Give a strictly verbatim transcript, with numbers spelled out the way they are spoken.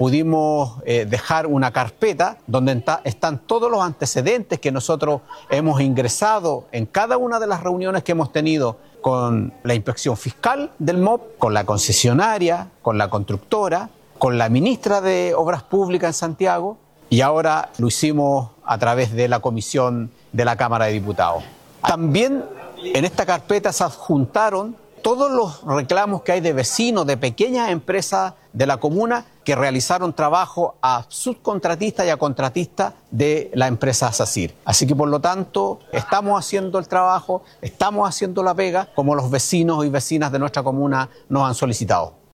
pudimos eh, dejar una carpeta donde enta- están todos los antecedentes que nosotros hemos ingresado en cada una de las reuniones que hemos tenido con la inspección fiscal del M O P, con la concesionaria, con la constructora, con la ministra de Obras Públicas en Santiago, y ahora lo hicimos a través de la comisión de la Cámara de Diputados. También en esta carpeta se adjuntaron todos los reclamos que hay de vecinos, de pequeñas empresas de la comuna que realizaron trabajo a subcontratistas y a contratistas de la empresa SACIR. Así que por lo tanto estamos haciendo el trabajo, estamos haciendo la pega como los vecinos y vecinas de nuestra comuna nos han solicitado.